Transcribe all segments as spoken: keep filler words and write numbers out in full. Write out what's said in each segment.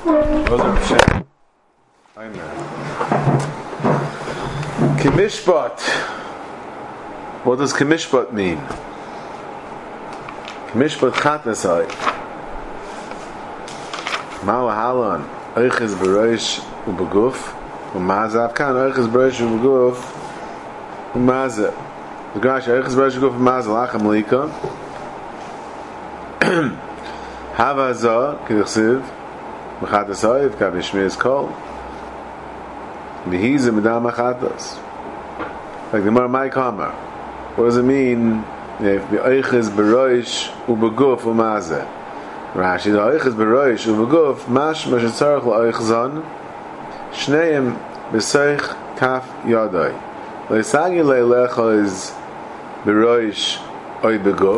Kimishpat. What does Kimishpat mean? Kimishpat Chatasai. Ma'ahalan Eiches Bereish Ubeguf Umazav Kan Eiches Bereish Ubeguf Umazav. The Grash Eiches Bereish Ubeguf Umazav Lachem Lika Havaza Kidichsiv Chatasai Kavishmiz Kol Vihiza Medam Chatas. Like the Gemara Mai Kamar. What does it mean if the Eiches Bereish Ubeguf Umazeh? Rashi, the Eiches Bereish Ubeguf Mashma Shetzarech LaEichzon Shneim B'Seich Kaf Yadai Leisagi Leilecha is Bereish Oy Beguf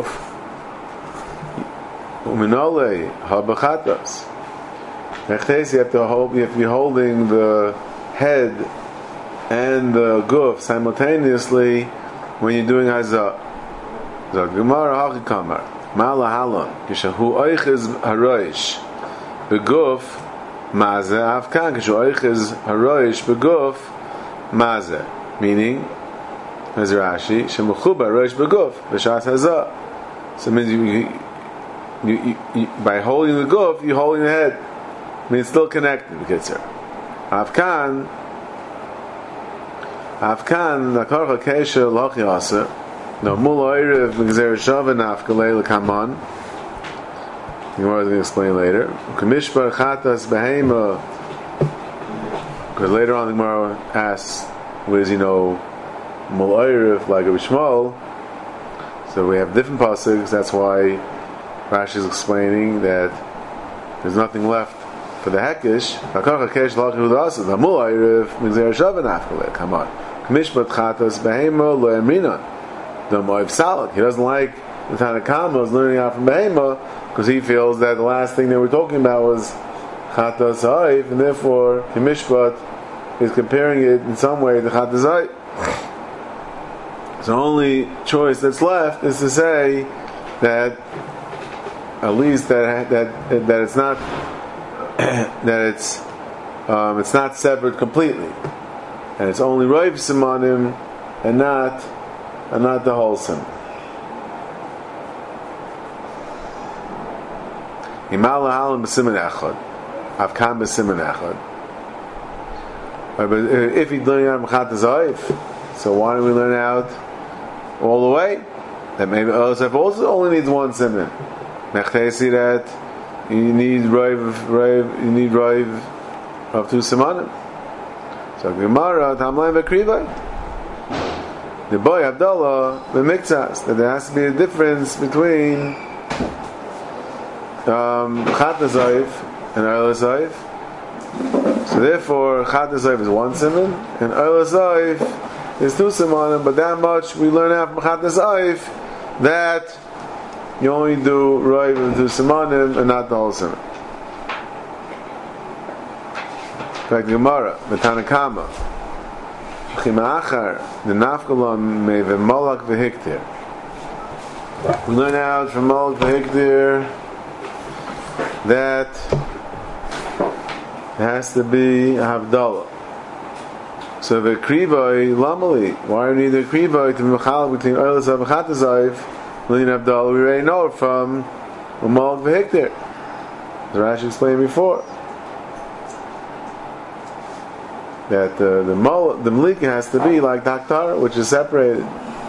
Uminole HaBachatas. Nechtesi, you have to hold, you have to be holding the head and the guf simultaneously when you're doing hazah. The Gemara Hachikamar Mala Halon Kishahu Eiches Haroish Beguf Mazeh Afkan Kishahu Eiches Haroish Beguf Mazeh, meaning as Rashi Shemuchuba Haroish Beguf B'Shas Hazah. So it means you, you, you, you, by holding the guf, you're holding the head. I mean, it's still connected. Kitzur Afkan Afkan Nakarcha Kesha Lochi Asa No Mul Oirev Migzer Shava Nafkalei Lekaman. The Gemara is going to explain later. Kamishbar Chatas Behema. Because later on the Gemara asks, what is, you know, Mul Oirev like a Bishmal? So we have different passages. That's why Rashi is explaining that there's nothing left for the Hekish. Nakarcha Kesha Lochi Asa No Mul Oirev Migzer Shava Nafkalei Lekaman. Mishpat Chatas Behema Lo Emrinon. The Moav Salak. He doesn't like the Tanakama is learning out from Behema because he feels that the last thing they were talking about was Chatas Haif, and therefore the Mishpat is comparing it in some way to Chatas Haif. So the only choice that's left is to say that at least that that that it's not that it's um, it's not severed completely. And it's only Rav Simonim and not and not the wholesome. Imala Halam B'Siman Echad, Avkan B'Siman Echad. But if you learn out Mechat Zayif, so why don't we learn out all the way? That maybe Elazar also only needs one siman. Mechtesi that you need Rav, Rav, you need Rav of two simanim. So Gemara Tamlaim V'Krivai. The boy Abdullah B'Miktzas, that there has to be a difference between um, Chataz Zayif and Oila Zayif. So therefore Chataz Zayif is one siman and Oila Zayif is two simanim. But that much we learn out from Chataz Zayif that you only do Rav and two simanim and not the whole siman. Like the Gemara, Metanakama, Chimachar, the Nafkalon me v'Malak v'Hiktir. We learn out from Malak v'Hiktir that it has to be a Havdalah. So the Krivai Lamali, why do we need a Krivai to be Mechalak between Oilas and Chatazayif? Lean Havdalah, we already know it from Malak v'Hiktir. The Rashi explained before. That uh, the mol, the Malika has to be like Daktar, which is separated.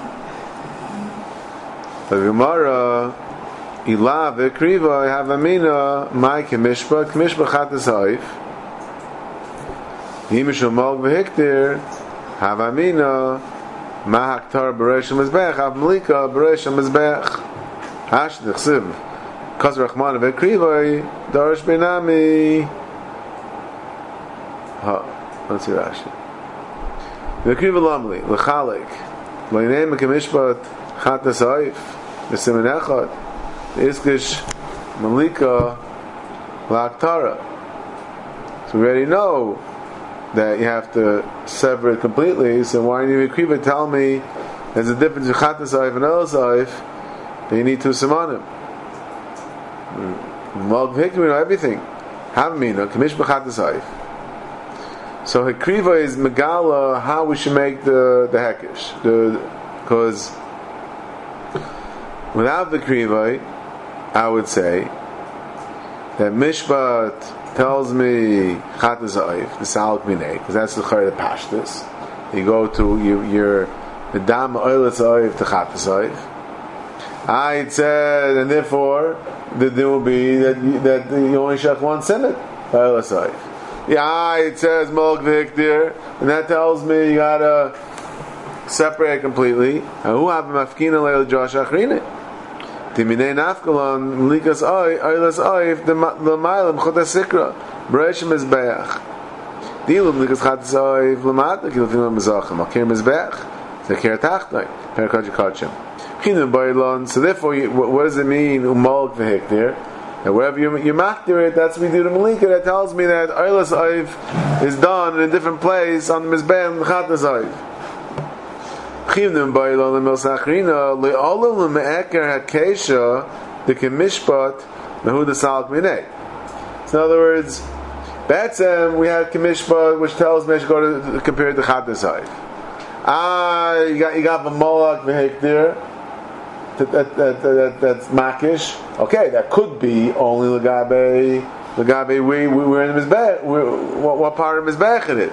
The Gemara, Ilav Ekriva Havamina, my Kimishba, Kimishba Chatas Haif, Yimishul Malk V'Hiktir, Havamina, Mahaktar Beresh Mizbech, Hav Malika Beresh Mizbech, Hash Dechsiv, Kaz Rachman V'Ekriva, Darish Benami. Ha. Let's see Rashi. V'Kriva Lamli L'Chalek L'Inei Mekemishpat Chatas Haif V'Simen Echad Iskish Malika L'Aktara. So we already know that you have to sever it completely. So why do you V'Kriva tell me there's a difference between Chatas Haif and El Haif? That you need two simanim. Malk V'Hiktim, we know everything. Havamina, Kamishba Chatas Oif. So Hekriva is Megala how we should make the, the Hekish. Because without the Kriva, I would say that Mishpat tells me Chatas Oif, the Salak Minei, because that's the Chayr of Pashtus. You go to you, your the Dam Oilas Oif to Chatas Oif. I said, and therefore the there will be that you, that you only shach one simit Oilas Oif. Yeah, it says Molok V'Hikdir, and that tells me you gotta separate completely. Who have Mafkina Leil Josh Achrine? Timinei Nafkalon Likas Oilas Oif the Mailam Chotas Sikra Bereshim Mizbeach. Dilum Likas Chatas Oif Lamat Kilfilim Mizachim Akir Mizbeach Zakir Tachnai Perakaj Kachim. So therefore, you, what, what does it mean? Umalk v'hikdir. And wherever you you makdir it, that's what we do to Malika. That tells me that Oilas Oif is done in a different place on the Mizbeach and Chatas Oif. Chivnim ba'ilon l'milsachrina le'olam l'me'eker hakesha d'kemishpat mehuda salak minei. So in other words, Betzem we have Kemishpat, which tells me I should go to compare it to Chatas Oif. Ah, you got you got the Molak v'hikdir. That, that, that, that, that's makish. Okay, that could be only legabe legabe we we we're in the mizbech. What, what part of mizbech it is?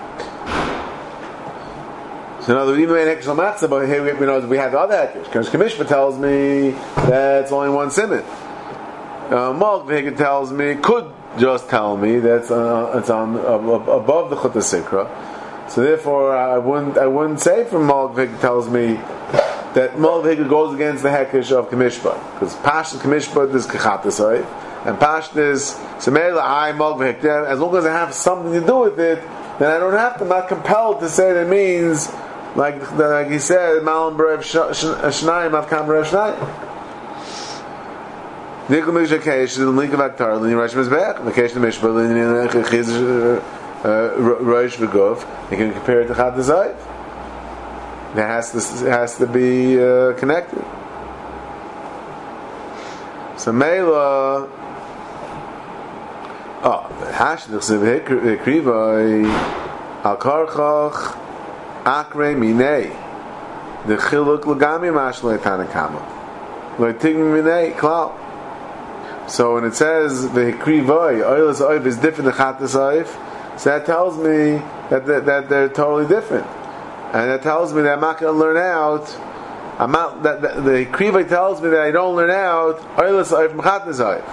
So in other words, even in hekesh matzah, but here we, we know we have the other hekesh. Because Kamishpa tells me that it's only one simon. Uh, Malk v'hikdir tells me could just tell me that uh, it's on uh, above the chutah sikra. So therefore, I wouldn't I wouldn't say from Malk v'hikdir tells me that Molv Hikr goes against the Hekesh of Kamishpat. Because Pashtas Kamishpat is Kechatas Oif, and Pashtas Semela I Molv Hikr. As long as I have something to do with it, then I don't have to, I'm not compelled to say that it means, like, like he said, Malam Berev Shnayim, Avkam Berev Shnayim. Nikol Mish Hekesh, the Link of Aktar, Lini Rosh Mizbech, Hekesh Mishpat, Lini Chiz Rosh V'Gov, you can compare it to Chatas Oif. It has to it has to be uh, connected. So Mela, oh, Hashdich Zevhikrivai Al Karchach Akre Minei the Chiluk Lagami Mashlei Tanakama Loitigmi Minei Klau. So when it says V'Hikrivai Oilas Oiv is different than Chatas Oiv, so that tells me that that, that they're totally different. And that tells me that I'm not going to learn out. I'm not, that, that the Kriva tells me that I don't learn out. Oilas Oif Mechatas Oif.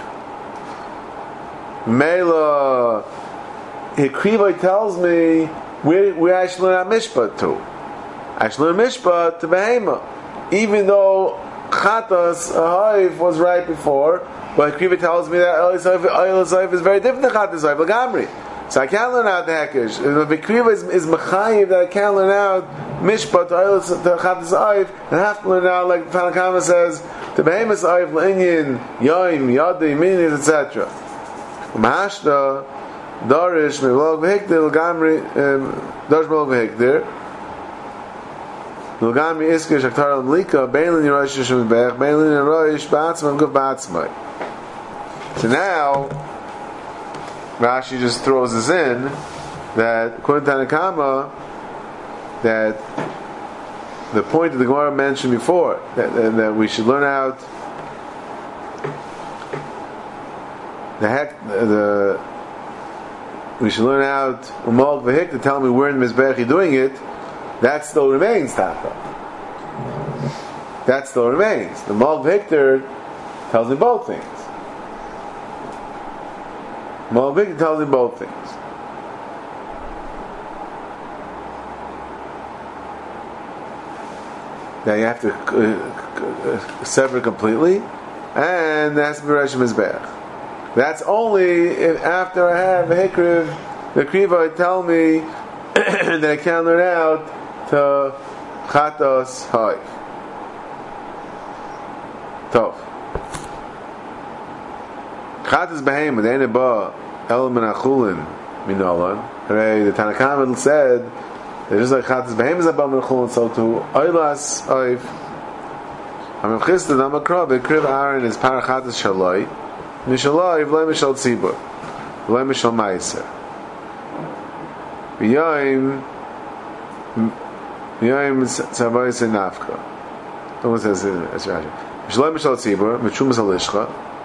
Mela, Kriva tells me where, where I should learn out Mishpat to. I should learn Mishpat to Behema, even though Chatas Oif was right before. But Kriva tells me that Oilas Oif is very different than Chatas Oif. Lagamri. So I can't learn out the Hekesh. The Kriva is, is Mechayiv that I can't learn out Mishpat to Chatas Oif, and I have to learn out, like Tanakama says, to Behemoth Oif, L'Inyin, Yoim, Yadei, Minis, et cetera. Mahashta, Darish, Mevolog V'Hikdir, L'Gamri, Darish Mevolog V'Hikdir, L'Gamri Isker, Shaktar L'Mlika, Beilin Yerosh Yishim Bech, Beilin Yerosh, Ba'atzma, Guf Ba'atzma. So now, Rashi just throws us in that according to Tanakama, that the point that the Gemara mentioned before, that, that, that we should learn out the heck the we should learn out Umalk v'Hik to tell me where in the Mizbeach doing it, that still remains Taka. That still remains. The Umalk v'Hikter tells me both things. Malvik tells him both things. Now you have to uh, uh, sever completely, and that's has to be Rosh Mizbeach. That's only if after I have a Hikriv, the Kriva tell me that I can't learn out to Chatos Haif. Tov. Chatas Behema, the Eneba, El Menachulin, Minolan. Hooray, the Tanakama said, that just like Chatas Behema is above Menachulin, so to Oilas Oif, Amim Chista, Namakra, Bekriv Aaron is Parachatas Shaloi, Nishaloi, Vlei Mishal Tzibur. v'lo mishal ma'aser. B'yoyim b'yoyim tzavayis nafka. No one says it's Rashi. Mishal mishal tzibur mitrumas halishcha.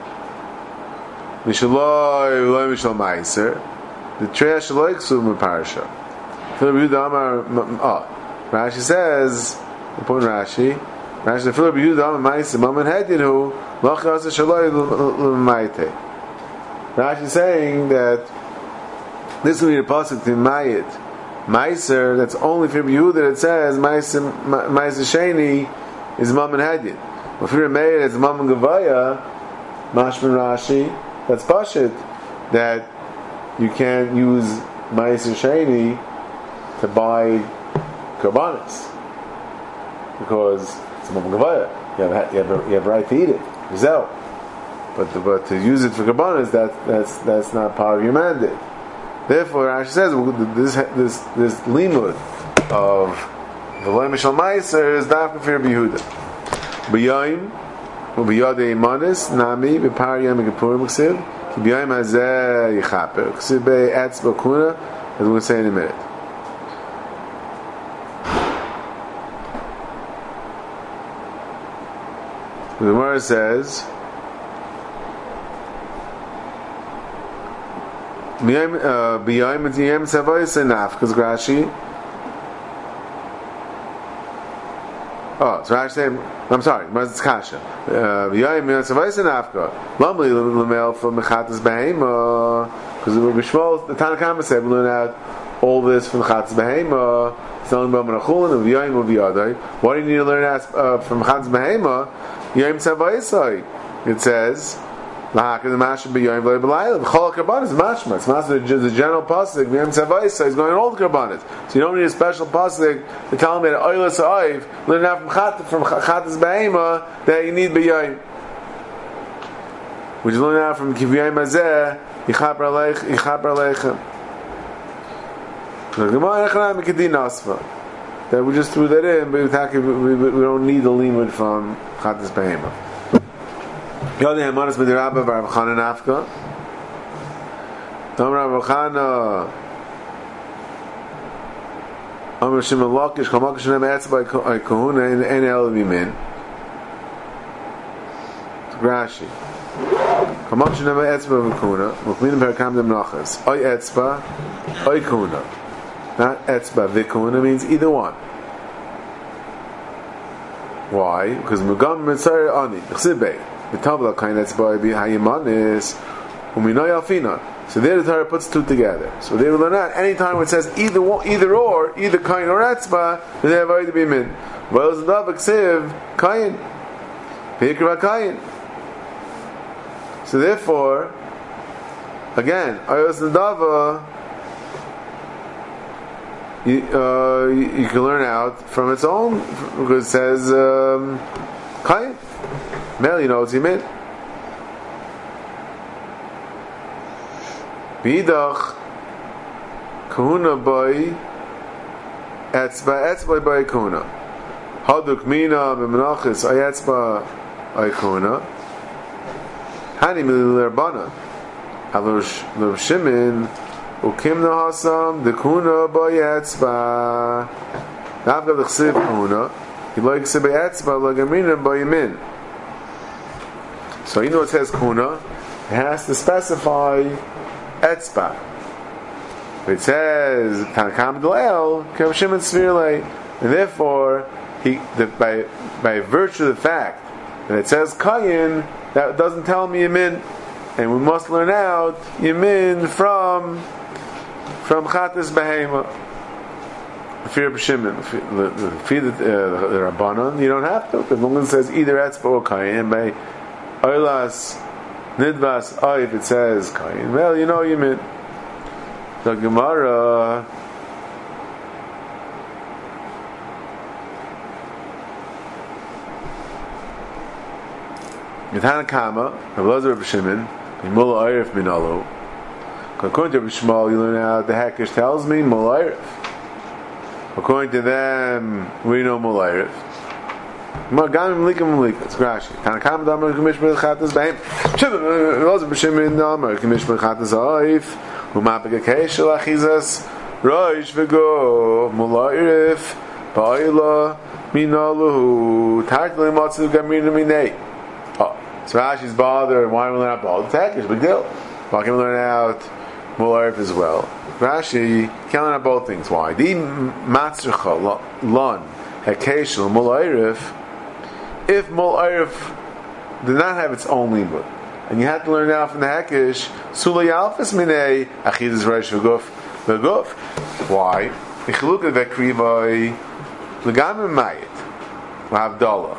Mishaloi v'lo mishal ma'aser. The Treya Shaloi Ksuv Parsha. Philip Yehuda Amar. Oh, Rashi says, important Rashi. Rashi the Philip Yehuda Amar Ma'aser Maman Hedinu Loch Yasa Shaloi L'Maite. Rashi is saying that this will be the pasuk to Mayit Ma'aser. That's only for Yehuda that says Ma'aser Ma'aser Sheni is Maman Hedin. But for Mayit it's Maman Gavaya. Mashman Rashi. That's Pashit that you can't use Ma'aser Sheni to buy Karbanis because it's a Mammon Gavaya. You have you have a, you have a right to eat it, Zel. But the, but to use it for Karbanis, that that's that's not part of your mandate. Therefore, Rashi says this this this limud of V'lo mishal Ma'aser is not for Yehuda. B'yayim u'b'yadei manis nami b'par yom kippur m'ksiv. B'yayim hazeh yichaper. Ksiv be'etz b'kuna, as we're going to say in a minute. The Gemara says, "B'yayim b'yayim tzavayis enough." Because Rashi, oh, so Rashi saying, I'm sorry, it's kasha. B'yayim b'yayim tzavayis enough. Lumli l'mel from mechatas behema. Because B'Shmuel, the Tanna Kama said we learn out all this from mechatas behema. It's only about menachulin and b'yayim u'b'yadai. Why do you need to learn out uh, from mechatas behema? Yom Tzavayisai. It says, "Lahak the Mashma b'Yom v'Lei b'Layla." B'Chol Karbanis mashma. It's not the general pasuk. Yom Tzavayisai is going on all the Karbanis. So you don't need a special pasuk to tell me that Oilas Oiv learn out from Chat from Chatas Behema that you need b'Yom. Which is learning out from Kiviyim Hazeh Yichaper Aleich Yichaper Aleichem. The Gemara Echanam Kedin Asfa. That we just threw that in, but we, we, we don't need the limud from Chatas Behema. Yodi Hamanas B'dirabba Bar Chana Nafka. Amar Rav Chana. Amar Shimon Lakish Chamakish Shem Etz by Kahuna in En El Vimin. Rashi. Chamakish Shem Etz by Kahuna. Mukminim Perkam Dem Nachas. Oy Etzba, Oy Kahuna. Not etzba vikuna means either one. Why? Because Mugam Mitzari Ani Chsibei the Tavla kind etzba be Hayimanis Uminoy Alfina. So there the Torah puts two together. So they will learn that anytime it says either one, either or, either kain or etzba, then they have already been min. Well, it's not ksiv kain, v'ikra kain. So therefore, again, ayos nadava. You, uh, you, you can learn out from its own because it says um, Kain. Mel, you know what he meant. Bidach Kahuna boy Etzba Etzba by Kahuna. Haduk Mina B'Menachis Ayetzba Aykuna. Hani Milarbana. Alosh Rav Shimon. Ukimna hasam the kuna bayetzba. Nafka the chsiv kuna. He likes to bayetzba lagamina bayamin. So you know it says kuna. It has to specify etzba. It says tanakam d'leil kavshim and svirlei, and therefore he the, by by virtue of the fact that it says kayin, that doesn't tell me yamin, and we must learn out yamin from. From Chatas Behema, fear of Shimon, fear the Rabbanon, you don't have to. The Mungan says either Etzba or Kain, and by Oilas Nidvas Oiv it says Kain. Well, you know you mean. The Gemara. Yitana Kama, Rabbi Rav Shimon, Mimula Oirif Minalo. According to B'Shmuel, you learn out the Hakish tells me Mulayrif. According to them, we know Mulayrif. It's Rashi. Tanakam Damar Kumish B'Chatas B'Hem. It wasn't b'shimon Amar Kamishman Chatas Ha'if Umapik Akeshel Achizas Roish V'go Mula'irif Ba'ila Minaluhu Tartli Matzu Gamrina Minei. Oh, so Rashi's bothered. Why am I learn out bothered? It's Hekesh, big deal. Why can we learn out Mula'irif as well? Rashi can't learn out both things. Why? Di Matzricha Lon Hekeshel Mula'irif. If Mula'irif did not have its own limud, and you had to learn out from the Hekesh, Sulay Alphas Minei Achidus Reish V'guf V'guf. Why? Ichluka V'krivai L'gamim Mayit L'Havdalah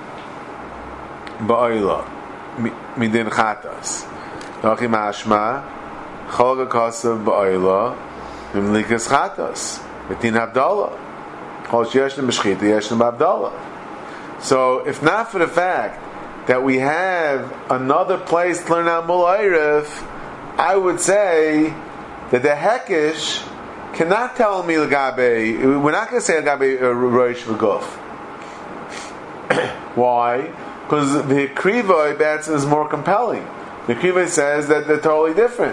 Ba'ila Midin Chatas L'achim Hashma Cholga Kasav Ba'ila Mimlikas Chatas Midin Havdalah Chol Sheyeshna B'shchita Yeshna B'Havdalah. So, if not for the fact that we have another place to learn out Mula'irif, I would say that the Hekesh cannot tell me L'gabe. We're not going to say L'gabe Roish V'guf. Why? Because the Krivoi Batson is more compelling. The Krivoi says that they're totally different.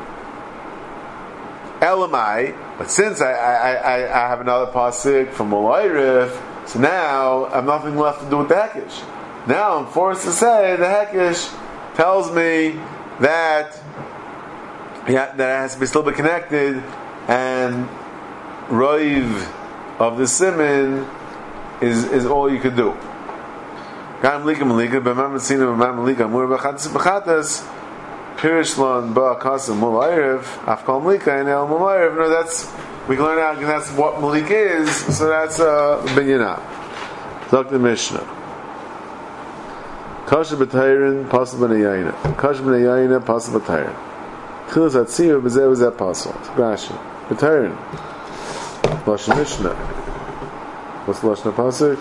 Elamai, but since I, I, I, I have another pasuk from Mula'irif, so now I have nothing left to do with the Hekesh. Now I'm forced to say the Hekesh tells me that yeah, that it has to be still be connected, and Roiv of the Siman is is all you could do. Gam Lika Malika, B'mam Tzina, B'mam Malika, Mur B'chatas B'chatas, Pirishlan Ba'akasim Mula'irif, Afkal Malika, and El Mula'irif. No, that's we can learn out because that's what Malika is. So that's uh, Binyana. Doctor Mishnah. Kasha b'tayrin, pasal b'neyayina. Kasha b'neyayina, pasal b'tayrin. Tchilas atziva, b'zeh b'zeh pasal. Rashi. B'tayrin. Lashon Mishnah. What's the Lashon pasuk?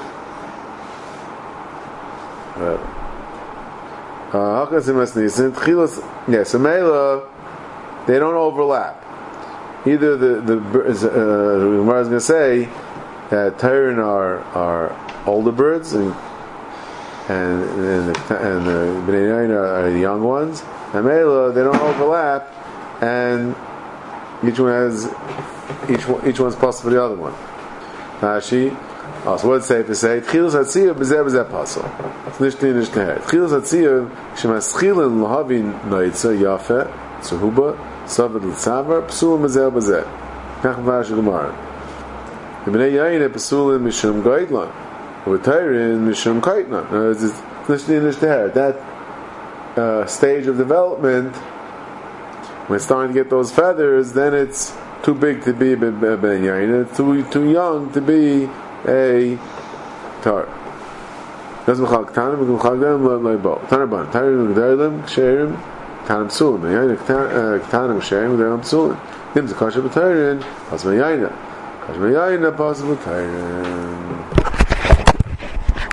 Hakasim esnisin. Tchilas, yes, so Mela, they don't overlap. Either the, the, uh, Gemara is going to say that Tayrin are, are older birds, and and and the, and the Bnei Yaina are the young ones. And Mela, they don't overlap, and each one has each one, each one's possible for the other one. Rashi. Oh, so what's safe to say? Tchilas hatziyah b'zeh b'zeh pasal. It's nishti nishti. Tchilas hatziyah shemaschilin lahavin noitza yafe tzuhuba savad l'tzavar psulim b'zeh b'zeh. Kach v'ash gemara. The Bnei Yaina psulim mishum goydlan. With Tayrin, Mishum Kaitna. That uh, stage of development, when it's starting to get those feathers, then it's too big to be Ben Yain, too too young to be a tar. That's Mechal Ktanim, we can Mechal them like both. Tanaban, Tayrin G'daylim, Ksherim, Tanam Psulim. Yain Ktanim, Ksherim, G'daylim Psulim. Nim's a Kasha B'Tayrin, Pas Yaina. Kasha Yaina, Pas B'Tayrin.